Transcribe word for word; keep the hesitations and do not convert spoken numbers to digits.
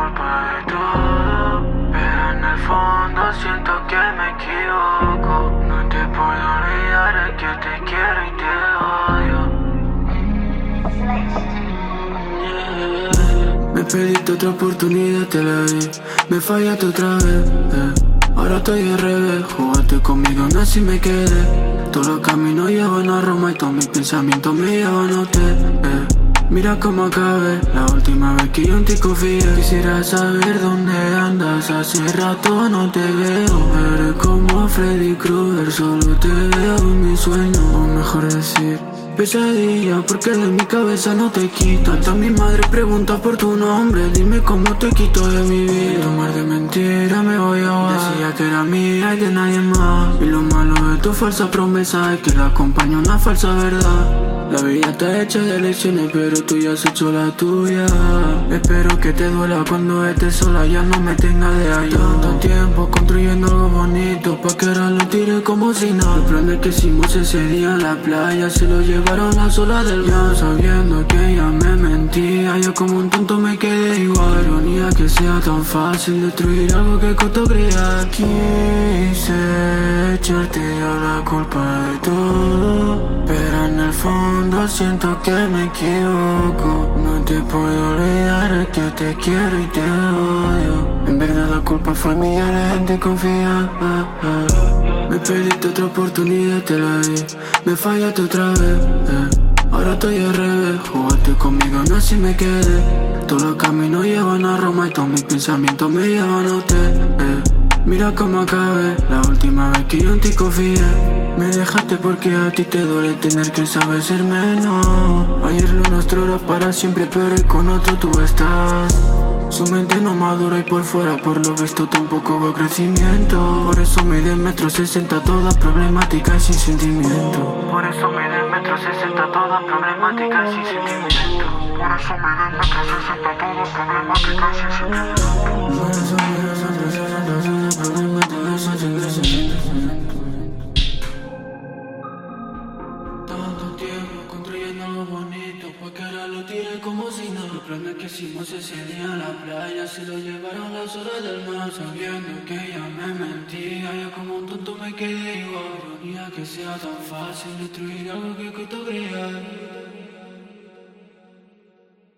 culpa de todo, pero en el fondo siento que me equivoco. No te puedo olvidar, es que te quiero y te odio. Me pediste otra oportunidad, te la di. Me fallaste otra vez, eh. Ahora estoy al revés. Jugaste conmigo, no así me quedé. Todos los caminos llevan a Roma y todos mis pensamientos me llevan a usted, eh. Mira cómo acabé, la última vez que yo en ti confié. Quisiera saber dónde andas, hace rato no te veo. Eres como Freddy Krueger, solo te veo en mis sueños. O mejor decir, pesadilla, porque de mi cabeza no te quito. Hasta mi madre pregunta por tu nombre, dime cómo te quito de mi vida. Tu mar de mentira me voy a ahogar. Decía que era mía y de nadie más. Y lo malo de tu falsa promesa es que la acompaña una falsa verdad. La vida está hecha de lecciones, pero tú ya has hecho la tuya. Espero que te duela cuando estés sola, ya no me tenga de ahí. Tanto tiempo construyendo algo bonito, pa' que ahora lo tire como si nada. Los planes que hicimos ese día en la playa se lo llevaron a sola del mar. Sabiendo que ella me mentía, yo como un tonto me quedé igual. Ironía que sea tan fácil destruir algo que costó crear. Quise echarte a la culpa de todo, pero en el fondo siento que me equivoco. No te puedo olvidar, es que te quiero y te odio. En verdad la culpa fue mía, la gente confía. Me pediste otra oportunidad, te la di. Me fallaste otra vez, eh. Ahora estoy al revés. Jugaste conmigo, no así me quedé. Todos los caminos llevan a Roma y todos mis pensamientos me llevan a usted, eh. Mira cómo acabé, la última vez que yo en ti confié. Me dejaste porque a ti te duele tener que saber ser menos. Ayer lo nuestro era para siempre, pero hoy con otro tú estás. Su mente no madura y por fuera por lo visto tampoco va crecimiento. Por eso mide metro sesenta, toda problemática y sin sentimiento. Por eso mide metro sesenta, toda problemática y sin sentimiento. Por eso mide metro sesenta, toda problemática y sin sentimiento. Por eso mide metro sesenta, toda problemática y sin sentimiento. Tanto tiempo construyendo algo bonito, pa' que ahora lo tire como si nada. Los planes que hicimos ese día en la playa se lo llevaron las olas del mar. Sabiendo que ella me mentía, yo como un tonto me quedé igual. Ironía que sea tan fácil destruir algo que costó crear.